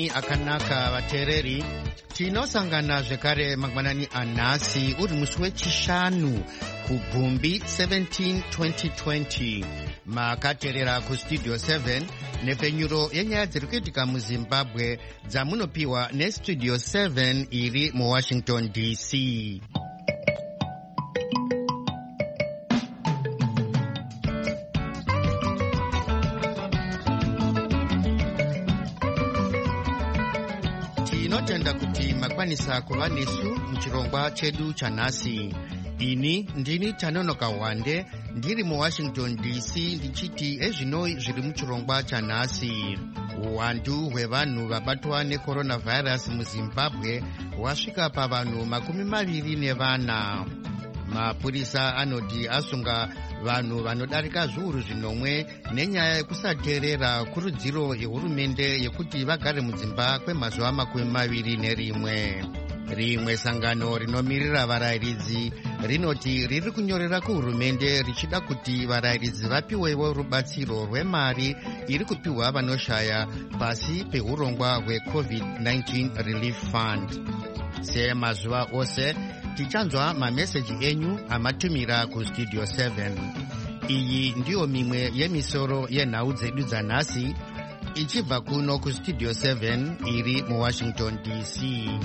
mangwanani akanaka vateereri. Tinosangana zvekare mangwanani anhasi uri musi wechishanu kuGumbi 17 2020. Makateerera kustudio 7 nepfenyuro yenyaya dziri kuitika muZimbabwe dzamunopiwa nestudio 7 iri muWashington DC. Tinotenda kuti makwanisa kuva nesu muchirongwa chedu chanhasi. Ini ndini Tanonoka Wande ndiri muWashington DC ndichiti ezvino zviri muchirongwa chanhasi. Uwandu hwevanhu vabatwa necoronavirus muZimbabwe hwasvika pavanhu 24. Mapurisa anoti asunga vanhu vanodarika zviuru 9 nenyaya yekusateerera kurudziro yehurumende yekuti vagare mudzimba kwemazuva 21. Rimwe sangano rinomirira varayiridzi rinoti riri kunyorera kuhurumende richida kuti varayiridzi vapiwewo rubatsiro rwemari iri kupiwa vanoshaya pasi pehurongwa hweCovid-19 Relief Fund. Semazuva ose tichanzwa mameseji enyu amatumira kustudio 7. Iyi ndiyo mimwe yemisoro yenhau dzedu dzanhasi ichibva kuno kustudio 7 iri muWashington DC.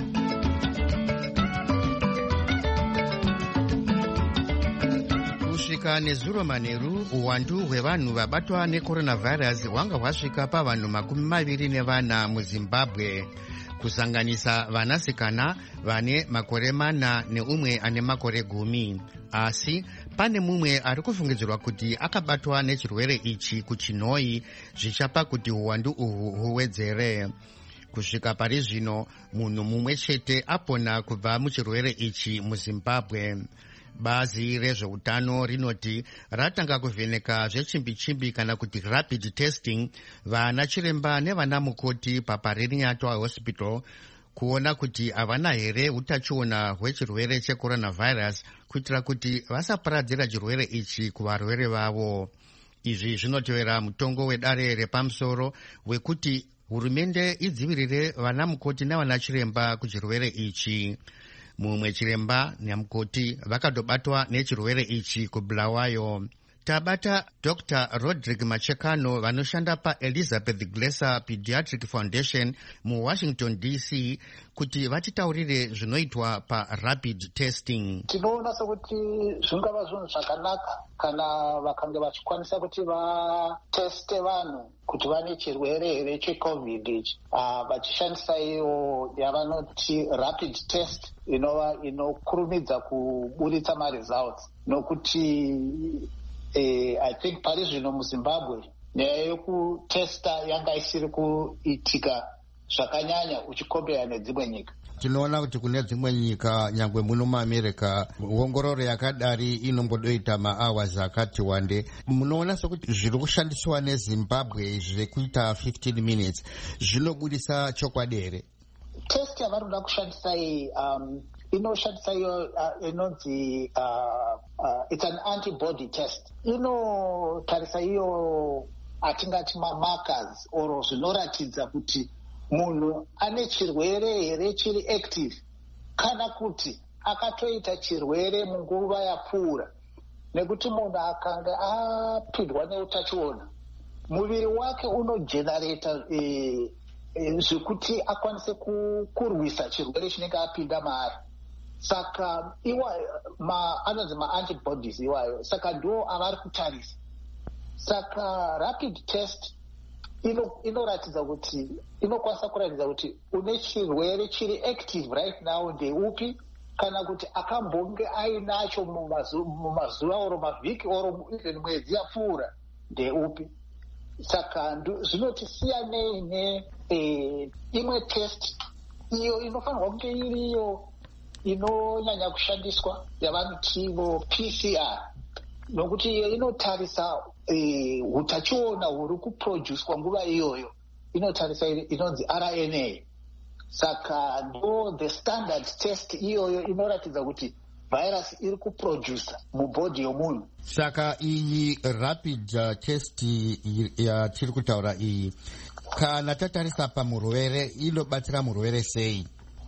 Kusvika nezuro manheru, uwandu hwevanhu vabatwa necoronavirus hwanga hwasvika pavanhu 24 muZimbabwe, kusanganisa vanasikana vane makore 4 neumwe ane makore 10. Asi pane mumwe ari kufungidzirwa kuti akabatwa nechirwere ichi kuChinoi, zvichapa kuti uwandu uhwu huwedzere. Kusvika pari zvino, munhu mumwe chete apona kubva muchirwere ichi muZimbabwe. Bazi rezveutano rinoti ratanga kuvheneka zvechimbi-chimbi kana kuti rapid testing vana chiremba nevana mukoti paParinyatwa Hospital kuona kuti havana here utachiona hwechirwere checoronavirus kuitira kuti vasaparadzira chirwere ichi kuvarwere vavo. Izvi zvinotevera mutongo wedare repamusoro wekuti hurumende idzivirire vana mukoti navana chiremba kuchirwere ichi. Mumwe chiremba namukoti vakatobatwa nechirwere ichi kuBulawayo. Tabata Dr. Rodrick Machekano vanoshanda paElizabeth Glaser Pediatric Foundation muWashington DC kuti vatitaurire zvinoitwa parapid testing. Tinoona sokuti zvingava zvinhu zvakanaka kana vakanga vachikwanisa kuti vateste vanhu kuti vane chirwere here cheCovid ichi, vachishandisa iyo yavanoti rapid test inokurumidza kuburitsa maresults. Nokuti I think pari zvino muZimbabwe nyaya yekutesta yanga isiri kuitika zvakanyanya uchikombera nedzimwe nyika. Tinoona kuti kune dzimwe nyika nyangwe muno muAmerica ongororo yakadari inombodoita mahours akati wande. Munoona sokuti zviri kushandiswa neZimbabwe zvekuita 15 minutes zvinobudisa chokwadi here? Test yavanoda kushandisa iyi inoshandisa iyo inonzi it's an antibody test. Inotarisa iyo atingati markers or zvinoratidza kuti munhu ane chirwere here chiri active kana kuti akatoita chirwere munguva yapfuura. Nekuti munhu akanga apindwa neutachiona, muviri wake unogenerata zvekuti akwanise kurwisa chirwere chinenge apinda maari. Saka anonzi ma-antibodies iwayo, saka ndo avari kutarisa. Saka rapid test inoratidza kuti inokwanisa kuratidza kuti une chirwere chiri active right now ndeupi, kana kuti akambonge ainacho mumazuva oro mavhiki oro even mwedzi yapfuura ndeupi. Saka zvinotisiyanei neimwe test iyo inofanirwa kunge iriyo inonyanya kushandiswa yavanotivo PCR, nokuti iyo inotarisa utachiona huri kuproducwa nguva iyoyo, inotarisa inonzi RNA. Saka ndo the standard test iyoyo inoratidza kuti virus iri kuprodusa mubhodhi yomunhu. Saka iyi rapid test yatiri kutaura iyi, kana tatarisa pamurwere, inobatsira murwere sei?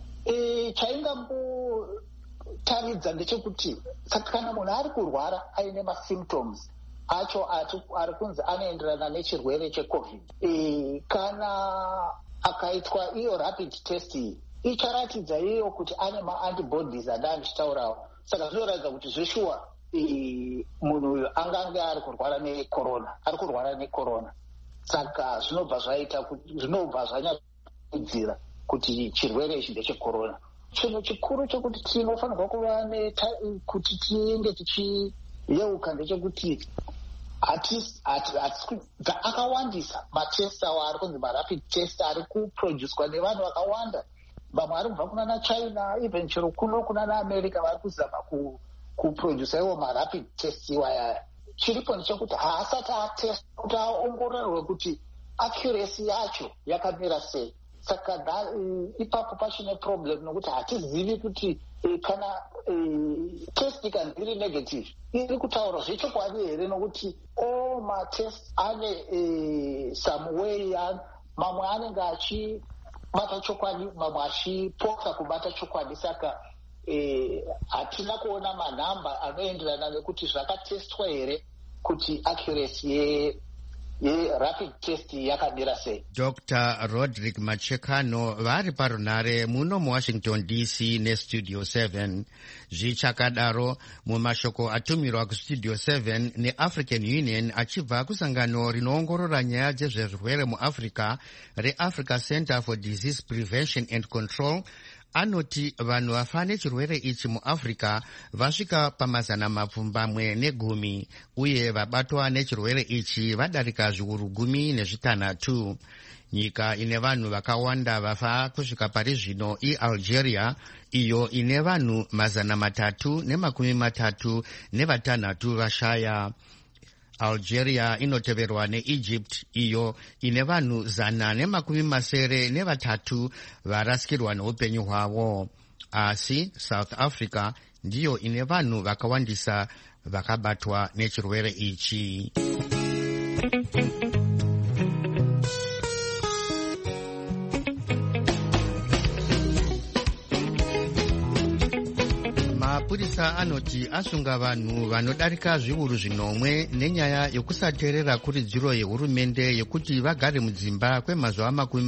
Chaingambotaridza ndechekuti kana munhu ari kurwara aine masymptoms acho ari kunzi anoenderana nechirwere checovid, kana akaitwa iyo rapid test iyi icharatidza iyo kuti ane maantibodies andanditaurawo. Saka zvinoratidza kuti zveshuwa munhu uyu angange ari kurwara necorona. Saka zvinobva zvanyatsokudzira kuti chirwere ichi ndechecorona. Chinhu chikuru chekuti tinofanirwa kuva kuti tinge tichiyeuka ndechekuti akawandisa matest awo ari kunzi marapid test ari kuproducwa nevanhu vakawanda. Vamwe vari kubva kunana China, even chero kuno kunana America vari kuzama kuprodusa iwo marapid test iwayaya. Chiripo ndechekuti haasati atest kuti aongororwe kuti accuracy yacho yakamira sei. Saka ipapo pachine problem nokuti hatizivi kuti kana test ikanzi iri negative iri kutaura zvechokwadi here, nokuti all matest ane some way mamwe anenge achibata chokwadi mamwe achipoka kubata chokwadi. Saka hatina kuona manhamba anoenderana nekuti zvakatestwa here kuti accuracy yerapid test yakamira sei. Dr. Roderick Machekano vari parunare muno muWashington DC nestudio 7. Zvichakadaro mumashoko atumirwa kustudio 7 neAfrican Union achibva kusangano rinoongorora nyaya dzezvezvirwere muAfrica reAfrica Center for Disease Prevention and Control, anoti vanhu vafa nechirwere ichi muAfrica vasvika pa110 uye vabatwa nechirwere ichi vadarika zviuru 16. Nyika ine vanhu vakawanda vafa kusvika pari zvino iAlgeria, iyo ine vanhu 336 vashaya. Algeria inoteverwa neEgypt, iyo ine vanhu 173 varasikirwa neupenyu hwavo. Asi South Africa ndiyo ine vanhu vakawandisa vakabatwa nechirwere ichi. Mapurisa anoti asunga vanhu vanodarika zviuru 10 nenyaya yokusateerera kuridziro yehurumende yekuti vagare mudzimba kwemazuva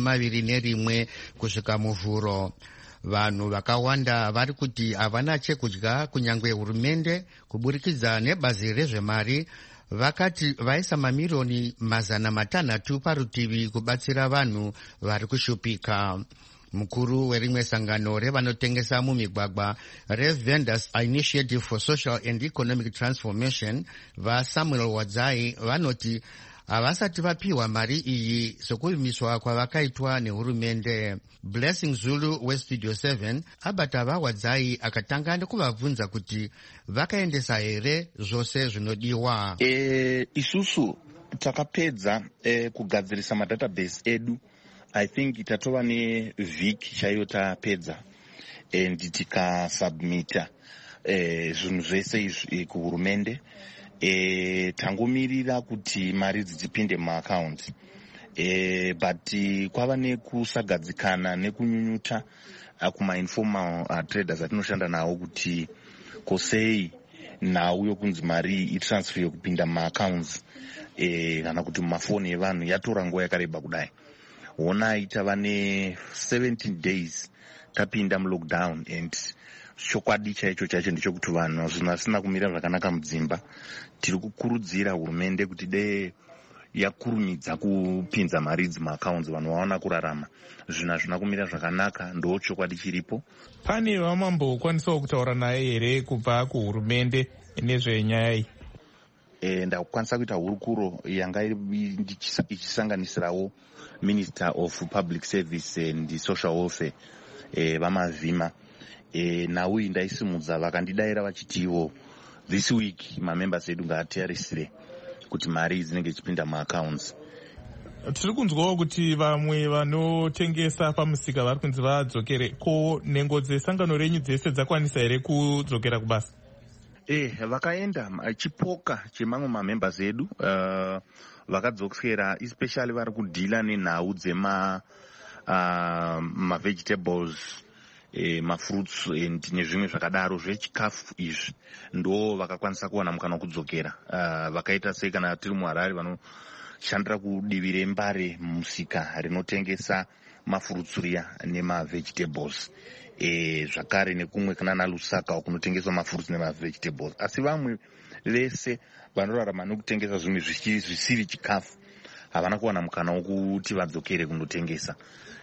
21 kusvika muvhuro. Vanhu vakawanda vari kuti havana chekudya, kunyange hurumende kuburikidza nebazi rezvemari vakati vaisa mamirioni 600 parutivi kubatsira vanhu vari kushupika. Mukuru werimwe sangano revanotengesa mumigwagwa reVendors Initiative for Social and Economic Transformation vaSamuel Wadzai vanoti havasati vapiwa mari iyi sokumiswa kwavakaitwa nehurumende. Blessing Zulu westudio 7 abata vaWadzai akatanga nekuvabvunza kuti vakaendesa here zvose zvinodiwa. Isusu takapedza kugadzirisa madatabase edu. I think itatova nevhiki chaiyo tapedza and tikasubmita zvinhu zvese izvi kuhurumende. Tangomirira kuti mari dzipinde muaccount, but kwava nekusagadzikana nekunyunyuta kumainformal traders atinoshanda nawo kuti kosei nhau yokunzi mari itransfer kupinda muaccounts kana kuti mumafoni evanhu yatora nguva yakareba kudai. Honai tava ne17 days tapinda mulockdown, and chokwadi chaicho ndechekuti vanhu vasina kumira zvakanaka mudzimba. Tiri kukurudzira hurumende kuti dei yakurumidza kupinza mari idzi muaccounts, vanhu vaona kurarama. Zvinhu hazvina kumira zvakanaka, ndo chokwadi chiripo. Pane vamambokwanisawo kutaura naye here kubva kuhurumende nezvenyaya iyi? Ndakukwanisa kuita hurukuro yanga ichisanganisirawo Minister of Public Service and Social Welfare vamavhima. Nauyi ndaisimudza vakandidaira vachitiwo this week mamembers edu ngaatiarisire kuti mari dzinenge dzichipinda muaccounts. Tiri kunzwawo kuti vamwe vanotengesa pamusika vari kunzi vadzokere. Ko nhengo dzesangano renyu dzese dzakwanisa here kudzokera kubasa? Vakaenda chipoka chemamwe mamembers edu vakadzokera, especially vari kudhila nenhau dzema vegetables, mafruits and nezvimwe zvakadaro zvechikafu. Izvi ndo vakakwanisa kuwana mukana wekudzokera. Vakaita sei kana tiri muHarare vanoshandira kudivi rembare musika rinotengesa mafruits riya nemavegetables, zvakare nekumwe kana naLusaka kunotengeswa mafruits nemavegetables. Asi vamwe vese vanorarama nokutengesa zvimwe zvisiri chikafu havana kuwana mukana wokuti vadzokere kunotengesa,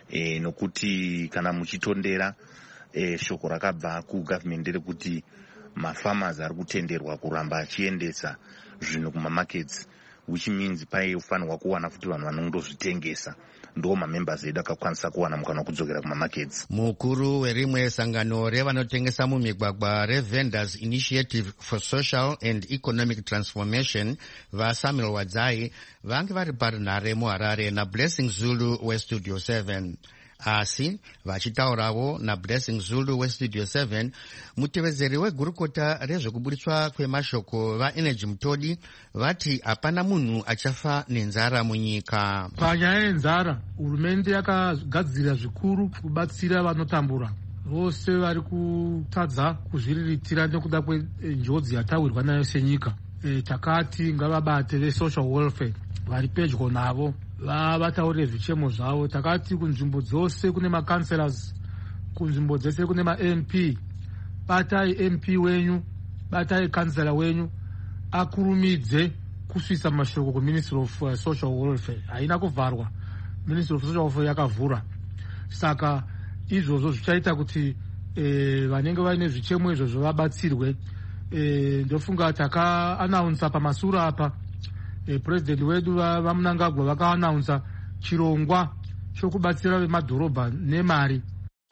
nokuti kana muchitondera shoko rakabva kugovernment rekuti mafarmers ari kutenderwa kuramba achiendesa zvinhu kumamarkets, which means paifanirwa kuwana futi vanhu vanondozvitengesa. Ndo mamembers edu akakwanisa kuwana mukana wekudzokera kumamarkets. Mukuru werimwe sangano revanotengesa mumigwagwa reVendors Initiative for Social and Economic Transformation vaSamuel Wadzai vange vari parunhare muHarare naBlessing Zulu weStudio 7. Asi vachitaurawo naBlessing Zulu weStudio 7, mutevedzeri wegurukota rezvekuburitswa kwemashoko vaEnergy Mutodi vati hapana munhu achafa nenzara munyika. Panyaya yenzara, hurumende yakagadzirira zvikuru kubatsira vanotambura vose vari kutadza kuzviriritira nekuda kwenjodzi yatawirwa nayo senyika. Takati ngavabate vesocial welfare vari pedyo navo vataurire zvichemo zvavo. Takati kunzvimbo dzose kune macancelors, kunzvimbo dzose kune maMP, batai MP wenyu, batai kansela wenyu akurumidze kusvisa mashoko kuMinistry of Social Welfare. Haina kuvharwa, Ministry of Social Welfare yakavhura. Saka izvozvo zvichaita kuti vanenge vaine zvichemo izvozvo vabatsirwe. Ndofunga takaanaunsa pamasura apa, president wedu vaMnangagwa vakaanaunsa chirongwa chokubatsira vemadhorobha nemari.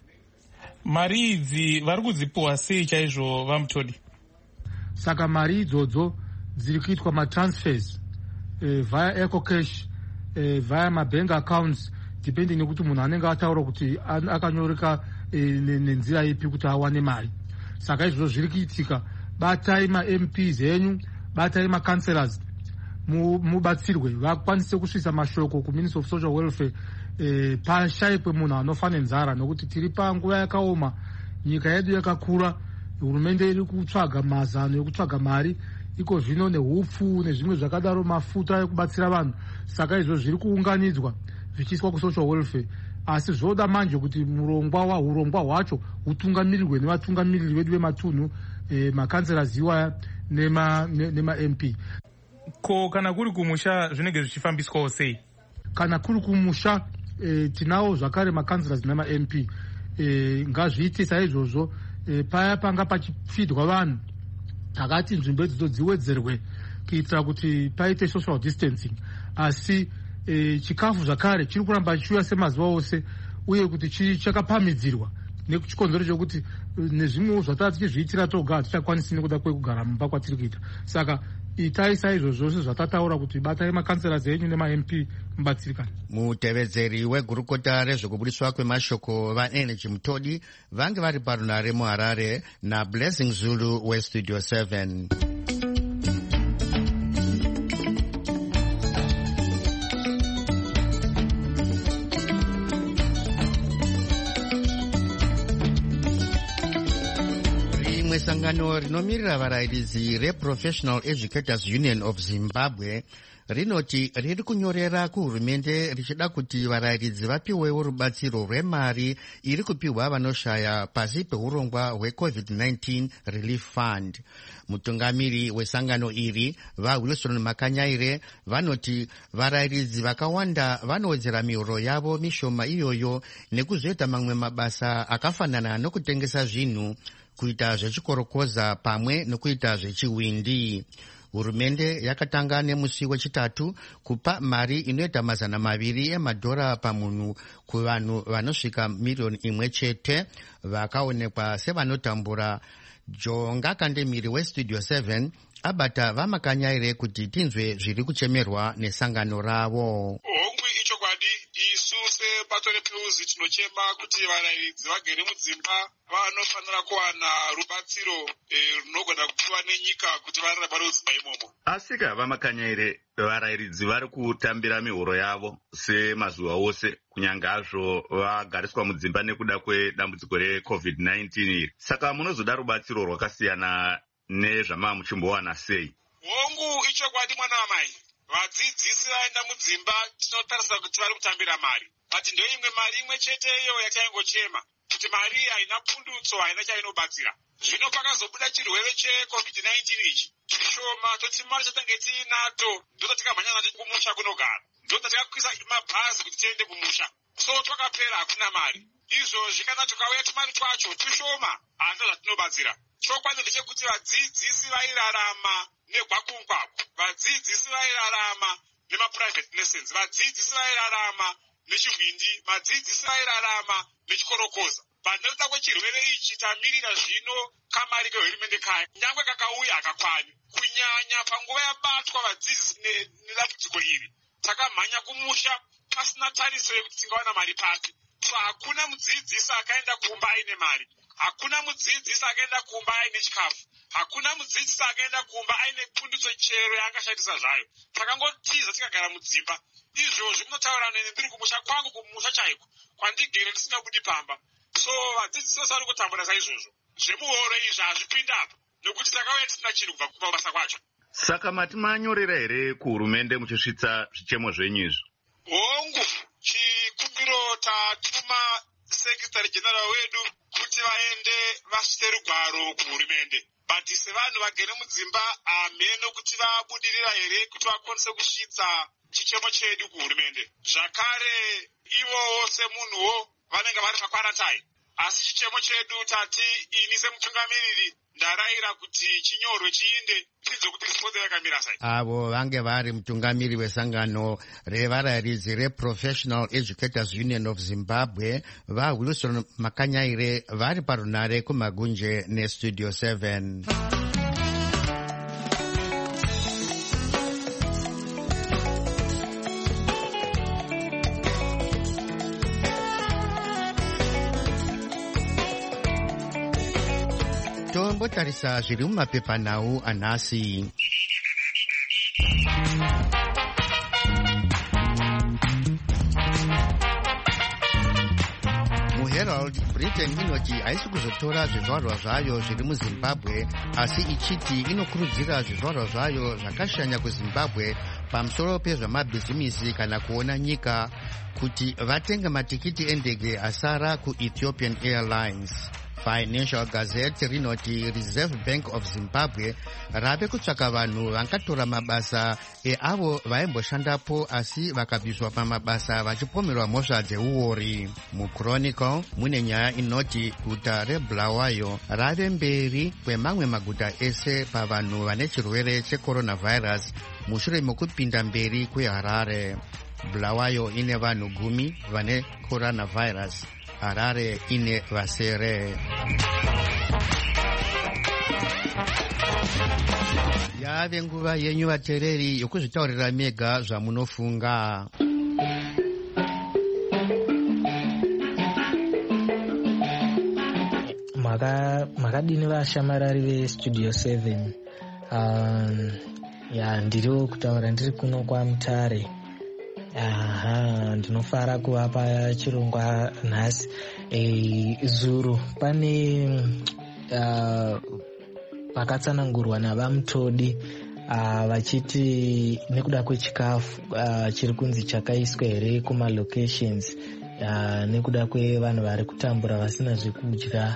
Mari idzi vari kudzipiwa sei chaizvo vaMutodi? Saka mari idzodzo dziri kuitwa matransfers via EcoCash, via mabank accounts, depending nekuti munhu anenge ataura kuti akanyoreka nenzira ipi kuti awane mari. Saka izvozvo zviri kuitika. Batai maMPs enyu, batai macancelors, mubatsirwe vakwanise kusvisa mashoko kuMinistry of Social Welfare pashayikwe munhu anofa nenzara, nokuti tiri panguva yakaoma, nyika yedu yakakura, hurumende iri kutsvaga mazano ekutsvaga mari, iko zvino nehupfu nezvimwe zvakadaro, mafuta ekubatsira vanhu. Saka izvo zviri kuunganidzwa zvichiiswa kusocial welfare. Asi zvoda manje kuti hurongwa hwacho hutungamirirwe nevatungamiriri vedu vematunhu, macancelors iwaya nema-MP. Ko kana kuri kumusha zvinenge zvichifambiswawo sei? Kana kuri kumusha tinawo zvakare macancelors nema-MP. Ngazviite saizvozvo paya panga pachifidwa vanhu, takati nzvimbo idzo dziwedzerwe kuitira kuti paite social distancing. Asi chikafu zvakare chiri kuramba chichiuya semazuva ose, uye kuti chakapamhidzirwa nekuchikonzero chokuti nezvimwewo zvatava tichizviitira toga hatichakwanisi nekuda kwekugara mumba kwatiri kuita. Saka itai saizvo zvose zvatataura kuti batai macancelors enyu nemaMP mubatsirikana. Mutevedzeri wegurukota rezvekuburitswa kwemashoko vaEnergy Mutodi vange vari parunhare muHarare naBlessing Zulu weStudio 7. Sangano rinomirira varairidzi reProfessional Educators Union of Zimbabwe rinoti riri kunyorera kuhurumende richida kuti varairidzi vapiwewo rubatsiro rwemari iri kupiwa vanoshaya pasi peurongwa hweCovid-19 Relief Fund. Mutungamiri wesangano iri vaWilson Makanyaire vanoti varairidzi vakawanda vanowedzera mihoro yavo mishoma iyoyo nekuzoita mamwe mabasa akafanana nokutengesa zvinhu, kuita zvechikorokoza pamwe nokuita zvechiwindi. Hurumende yakatanga nemusi wechitatu kupa mari inoita $200 emadhora pamunhu kuvanhu vanosvika 1,000,000 chete vakaonekwa sevanotambura. Jonga Kandemiri weStudio 7 abata vaMakanyaire kuti tinzwe zviri kuchemerwa nesangano ravo. Homwe patori peuzi tinochema kuti varairidzi vagere mudzimba vanofanira kuwana rubatsiro runogona kupiwa nenyika kuti vararame mudzimba imomo. Asika vamakanya here varairidzi vari kutambira mihoro yavo semazuva ose kunyange hazvo vagariswa mudzimba nekuda kwedambudziko reCovid-19 iri. Saka munozoda rubatsiro rwakasiyana nezvamava muchimbowana sei? Hongu ichokwadi mwana wamai. Vadzidzisi vaenda mudzimba tinotarisa kuti vari kutambira mari. But ndio imwe mari imwe chete iyo yataingochema kuti mari haina pundutso, haina chainobatsira. Zvino pakazobuda chirwere cheCovid-19 ichi chishoma toti mari chatange tiinato ndotatingamhanya nacho kumusha kunogara. Ndotatikakwisa mabhazi kuti tiende kumusha. So twakapera hakuna mari. Izvozvi kana tukauya tumari twacho tushoma handina zvatinobatsira. Chokwadi ndechekuti vadzidzisi vairarama negwakumukwaku, vadzidzisi vairarama nemaprivate lessons, vadzidzisi vairarama nechihwindi, vadzidzisi vairarama nechikorokoza. Panekuda kwechirwere ichi tamirira zvino kamari kehurumende kaya nyangwe kakauya akakwani kunyanya panguva yabatwa vadzidzisi nedambudziko iri takamhanya kumusha pasina tariso yekuti tingawana mari pasi. So hakuna mudzidzisi akaenda kumba aine mari, hakuna mudzidzisi akaenda kumba aine chikafu, hakuna mudzidzisi akaenda kumba aine pundutso chero yaangashandisa zvayo. Takangotiza tikagara mudzimba. Izvozvi munotaura neni ndiri kumusha kwangu, kumusha chaiko kwandigere ndisina budi pamba. So vadzidzisi vose vari kutambura saizvozvo. Zvemuhoro izvi hazvipinda apa nokuti takauya tisina chinhu kubva kumabasa kwacho. Saka mati manyorera here kuhurumende muchisvitsa zvichemo zvenyu izvi? Hongu chikumbiro tatuma sekretary general wedu kuti vaende vasvitse rugwaro kuhurumende. But sevanhu vagere mudzimba hameno kuti vabudirira here kuti vakwanise kusvitsa chichemo chedu kuhurumende. Zvakare ivowo semunhuwo vanenge vari pakwarantai. Asi chichemo chedu tati ini semutungamiriri ndarayira kuti chinyorwe chiinde tidzo kuti sipotse yakamira sei. Avo vange vari mutungamiri wesangano revarairidzi reProfessional Educators Union of Zimbabwe vaWilson Makanyaire vari parunare kumagunje neStudio 7. Tombotarisa zviri mumapepanhau anhasi. muHerald, Britain inoti haisi kuzotora zvizvarwa zvayo zviri muZimbabwe, asi ichiti inokurudzira zvizvarwa zvayo zvakashanya kuZimbabwe pamusoro pezvamabhizimisi kana kuona nyika kuti vatenge matikiti endege asara kuEthiopian Airlines. Financial Gazette rinoti Reserve Bank of Zimbabwe rave kutsvaka vanhu vangatora mabasa eavo vaimboshandapo asi vakabviswa pamabasa vachipomerwa mhosva dzeuori. muChronicle mune nyaya inoti guta reBulawayo rave mberi kwemamwe maguta ese pavanhu vane chirwere checoronavirus mushure mekupinda mberi kweHarare. Bulawayo ine vanhu 10 vane coronavirus, Harare ine vasere. Yave nguva yenyu vateereri yokuzvitaurira mega zvamunofunga. Makadini vashamarari veStudio 7. Ndiriwo kutaura ndiri kuno kwaMutare. Ndinofara kuvapa chirongwa nhasi. Zuro pane pakatsanangurwa navamutodi vachiti nekuda kwechikafu chiri kunzi chakaiswa here kumalocations nekuda kwevanhu vari kutambura vasina zvekudya.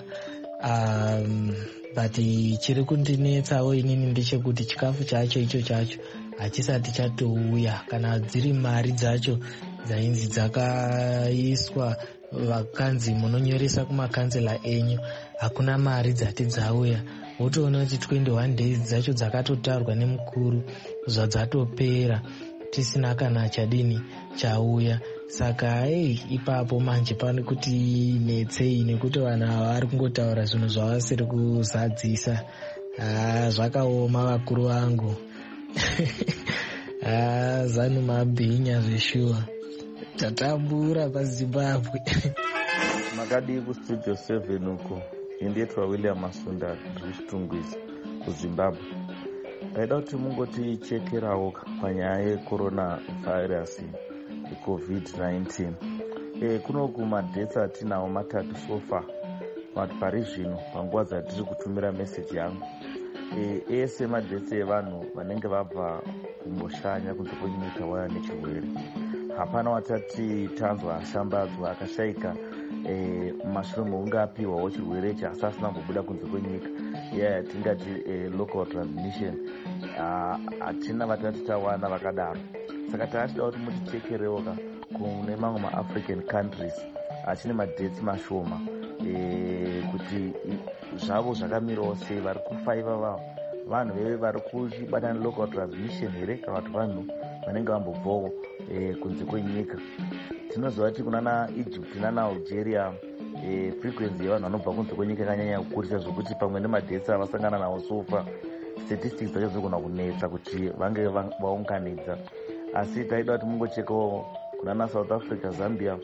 But chiri kundinetsawo inini ndechekuti chikafu chacho icho chacho hachisati chatouya, kana dziri mari dzacho dzainzi dzakaiswa vakanzi munonyoresa kumakanzela enyu, hakuna mari dzati dzauya. Wotoona kuti 21 days dzacho dzakatotarwa nemukuru zvadzatopera tisina kana chadini chauya. Saka ipapo manje pane kuti netsei nekuti vanhu ava vari kungotaura zvinhu zvavasiri kuzadzisa. Zvakaoma vakuru vangu. Zanu mabhinya zveshuwa. tatambura paZimbabwe. Makadi kustudio 7 uko indetwa William Masunda Driftunguis kuZimbabwe. Ndaida kuti mungotichekerawo panyaya yecorona virus COVID-19. Kunoku madhetsi atinawo matatu sofa pari zvino panguva dzatiri kutumira meseji yangu. Ese madhetsi evanhu vanenge vabva kumboshanya kunze kwenyika waya nechirwere. Hapana watati tanzwa ashambadzwa akashayika mumashure mounge apiwawo chirwere ichi asi asina kumbobuda kunze kwenyika, yatingati local transmission. Hatina vatati tawana vakadaro. Saka taatida kuti mutichekerewo kune mamwe maAfrican countries achine madhetsi mashoma, kuti zvavo zvakamirawo sei, vari kufaiva vavo vanhu veve vari kuchibata nelocal transmission here kana kuti vanhu vanenge vambobvawo kunze kwenyika. Tinoziva kuti kunana Egypt nana Algeria frequency yevanhu vanobva kunze kwenyika yakanyanya kukurisa zvokuti pamwe nemadhetsi avasangana nawo sofa statistics dzacho dzinogona kunetsa kuti vange vaunganidza. Asi taida kuti mungochekawo kunana South Africa, Zambia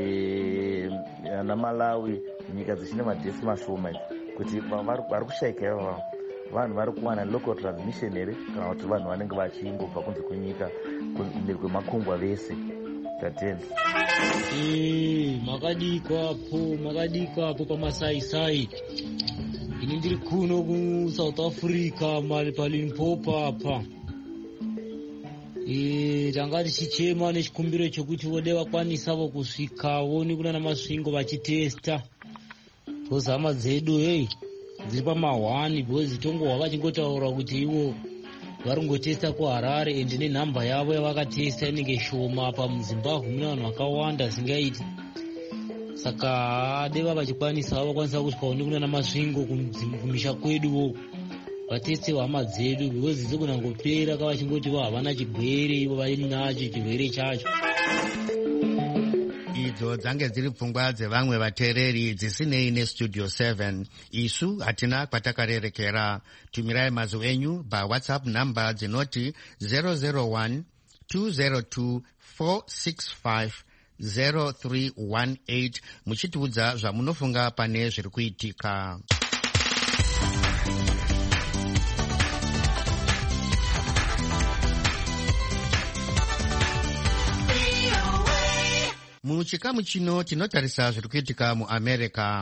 naMalawi, nyika dzichine madhetsi mashoma kuti vari kushayika yavo vanhu vari kuwana local transmission here kana kuti vanhu vanenge vachingobva kunze kwenyika mberi kwemakungwa vese. Tatenda makadikwapo pamasaisai. Ini ndiri kuno kuSouth Africa paLimpopo apa. Tanga tichichema nechikumbiro chokuti vode vakwanisavo kusvikawo nekunana masvingo vachitesta. Hama dzedu dziri pama1 because tongohwa vachingotaura kuti ivo vari kungotesta kuHarare ende nenhamba yavo yavakatesta inenge shoma. PaZimbabwe mune vanhu vakawanda zingaiti. Saka deva vachikwanisa kusvikawo nekunana masvingo kumisha kweduwo vateste hama dzedu because dzigona ngopera kavachingoti havana chirwere ivo vainacho chirwere chacho. Idzo dzange dziri pfungwa dzevamwe vateereri dzisinei nestudio 7. Isu hatina kwatakarerekera. Tumirai mazwi enyu paWhatsApp namba dzinoti 001 202 465 0318 muchitiudza zvamunofunga pane zviri kuitika. Muchikamu chino tinotarisa zviri kuitika muAmerica.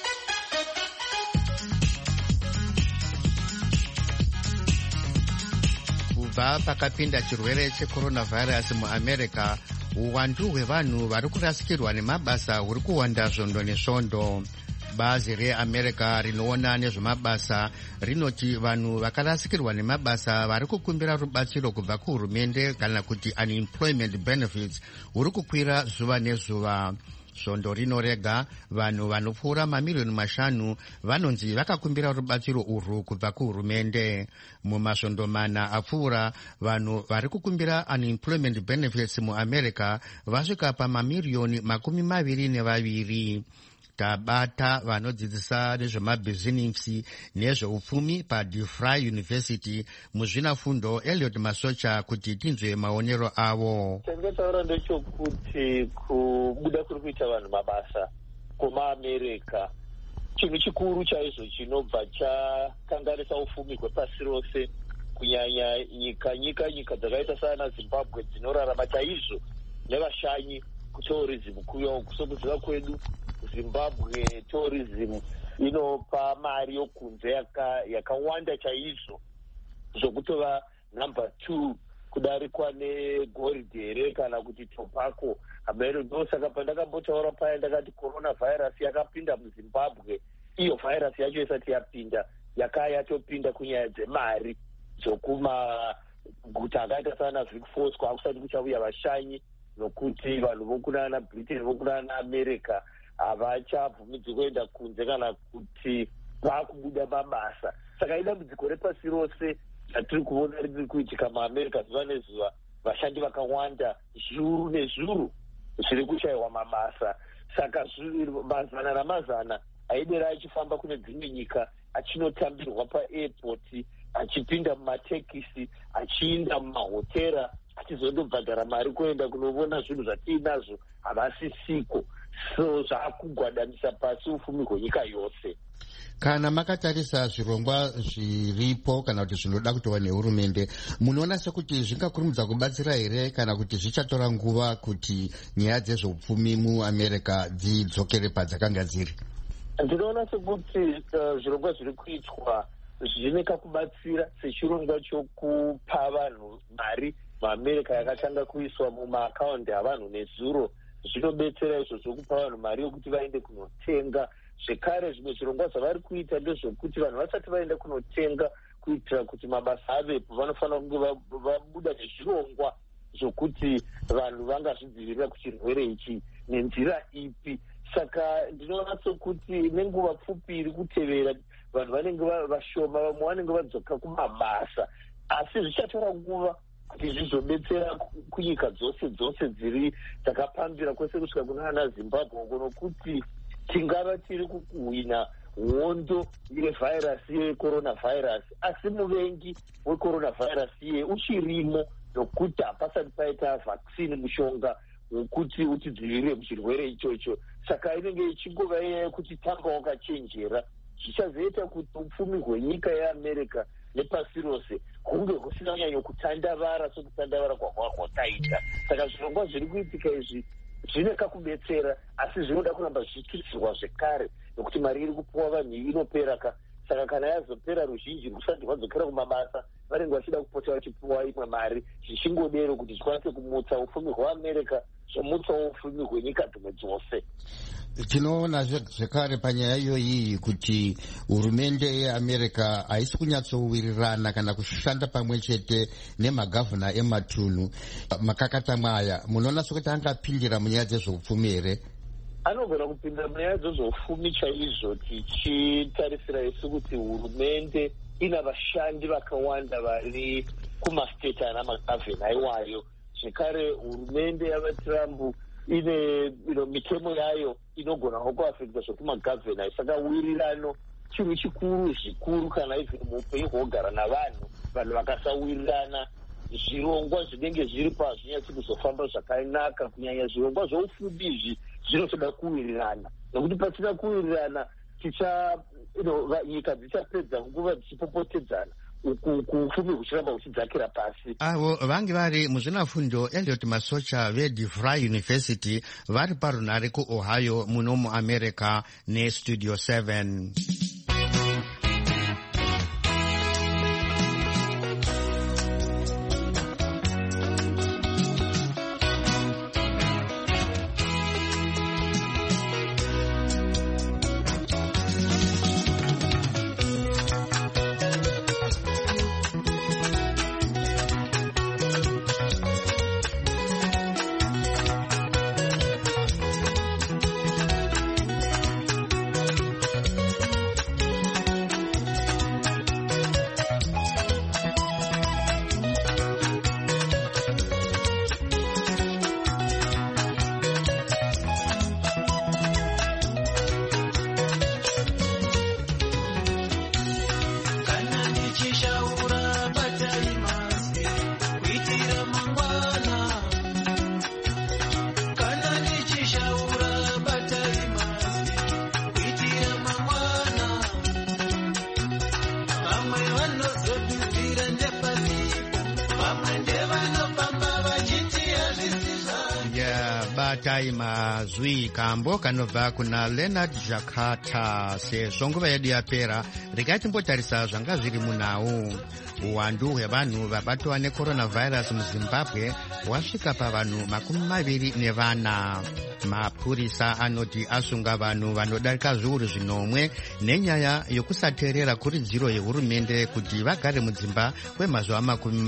Kubva pakapinda chirwere checoronavirus muAmerica, uwandu hwevanhu vari kurasikirwa nemabasa huri kuwanda svondo nesvondo. Bazi reAmerica rinoona nezvemabasa rinoti vanhu vakarasikirwa nemabasa vari kukumbira rubatsiro kubva kuhurumende kana kuti unemployment benefits huri kukwira zuva nezuva. Svondo rinorega vanhu vanopfuura mamiliyoni 5 vanonzi vakakumbira rubatsiro urwu kubva kuhurumende. Mumasvondo 4 apfuura vanhu vari kukumbira unemployment benefits muAmerica vasvika pamamiliyoni 22. Tabata vanodzidzisa nezvemabhizinisi nezveupfumi paDeFry University muzvinafundo Elliot Masocha kuti tinzwe maonero avo. Chandataura ndechokuti kubuda kuri kuita vanhu mabasa kumaAmerica chinhu chikuru chaizvo chinobva chakanganisa ufumi hwepasi rose, kunyanya nyika dzakaita sana Zimbabwe dzinorarama chaizvo nevashanyi kutourism. Kusokuziva kwedu Zimbabwe tourism inopa mari yokunze yakawanda chaizvo zvokutova number 2 kudarikwa negold here kana kuti tobacco. Ndosaka pandakambotaura paya ndakati coronavirus yakapinda muZimbabwe, iyo virus yacho isati yapinda yatopinda kunyaya dzemari dzokumaguta akaita sana Vic hakusati kuchauya vashanyi, nokuti vanhu vokunana Britain vokunana America havachabvumidzi kuenda kunze kana kuti vakubuda mabasa. Saka idambudziko repasi rose ratiri kuona riri kuitika muAmerica zuva nezuva. Vashandi vakawanda zviuru nezviuru zviri kushayiwa mabasa. Saka mazana namazana aidera achifamba kune dzimwe nyika achinotambirwa paairport, achipinda mumatekisi, achiinda mumahotera hatizondobhadhara mari kuenda kunovona zvinhu zvatiinazvo havasisiko. So zvaakugwadamisa pasi ufumi hwenyika yose. Kana makatarisa zvirongwa zviripo kana kuti zvinoda kutowa nehurumende, munoona sekuti zvingakurumidza kubatsira here kana kuti zvichatora nguva kuti nyaya dzezveupfumi muAmerica dzidzokere padzakanga dziri? Ndinoona sekuti zvirongwa zviri kuitwa zvine kakubatsira, sechirongwa chokupa vanhu mari muAmerica yakatanga kuiswa mumaakaundi avanhu nezuro. Zvinobetsera izvo zvokupa vanhu mari yokuti vaende kunotenga. Zvekare zvimwe zvirongwa zvavari kuita ndezvokuti vanhu vasati vaenda kunotenga, kuitira kuti mabasa avepo, vanofanira kunge vabuda nezvirongwa zvokuti vanhu vangazvidzivirira kuchirwere ichi nenzira ipi. Saka ndinoona sokuti nenguva pfupi iri kutevera vanhu vanenge vashoma, vamwe vanenge vadzoka kumabasa, asi zvichatora nguva kuti zvizobetsera kunyika dzose dziri dzakapambira kwese kusvika kunana Zimbabwe, nokuti tingava tiri kuhwina hondo yevhairasi yeCoronavirus, asi muvengi weCoronavirus iye uchirimo, nokuti hapasati paita vaccine, mushonga wekuti utidzivirire muchirwere ichocho. Saka inenge ichingova inyaya yekuti tanga wakachenjera. Zvichazoita kuti upfumi hwenyika yeAmerica nepasi rose kunge kusina nyanya kutandavara sokutandavara kwahwaitaita. Saka zvirongwa zviri kuitika izvi zvine kakubetsera, asi zvinoda kuramba zvichitutsirwa zvekare, nokuti mari iri kupuwa vanhu inopera ka. Saka kana yazopera ruzhinji rusati rwadzokera kumabasa, vanenge vachida kupota vachipuwa imwe mari, zvichingodero kuti zvikwanise kumutsa ufumi hweAmerica, zvomutsawo ufumi hwenyika dzimwe dzose. Tinoona zvekare panyaya iyoyi kuti hurumende yeAmerica haisi kunyatsowirirana kana kushanda pamwe chete nemagavhuna ematunhu. Makakata mwaya, munoona sokuti angapindira munyaya dzezveupfumi here? Anogona kupindira munyaya dzezveupfumi chaizvo, tichitarisira isu kuti hurumende ina vashandi vakawanda vari kumastate ana magavhuna iwayo. Zvekare hurumende yavaTrump ine mitemo yayo inogonawo kuafekta zvokumagavhena. Saka wirirano chinhu zvikuru kana even muupenyu hwogara navanhu vakasawirirana, zvirongwa zvinenge zviripo hazvinyatsi kuzofamba zvakanaka. Kunyanya zvirongwa zvoupfumi izvi zvinotoda kuwirirana, nokuti pasina kuwirirana nyika dzichapedza nguva dzichipopotedzana, ufumi huchiramba huchidzakira pasi. Avo vange vari muzvinafundo Elliot Masocha veDeVry University vari parunhare kuOhio muno muAmerica neStudio 7. Taima zwi kambo kanobva kuna Leonard Jakata. Sezvo nguva yedu yapera, regai timbotarisa zvanga zviri munhau. Uwandu hwevanhu vabatwa neCoronavirus muZimbabwe hwasvika pavanhu 24. Mapurisa anoti asunga vanhu vanodarika zviuru 5 nenyaya yokusateerera kuridziro yehurumende kuti vagare mudzimba kwemazuva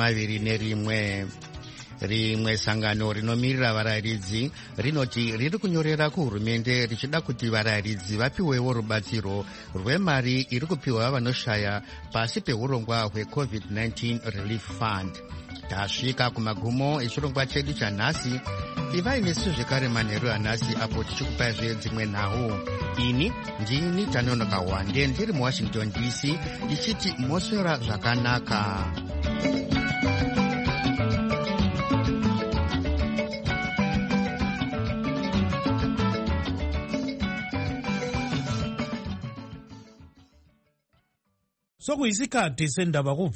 21. Rimwe sangano rinomirira varayiridzi rinoti riri kunyorera kuhurumende richida kuti varayiridzi vapiwewo rubatsiro rwemari iri kupiwa vanoshaya pasi peurongwa hweCovid-19 Relief Fund. Tasvika kumagumo echirongwa chedu chanhasi. Ivai nesu zvekare manheru anhasi apo tichikupai dzimwe nhau. Ini ndini Tanonoka Wande ndiri muWashington DC ndichiti moswera zvakanaka. sokuyisikhathi sendaba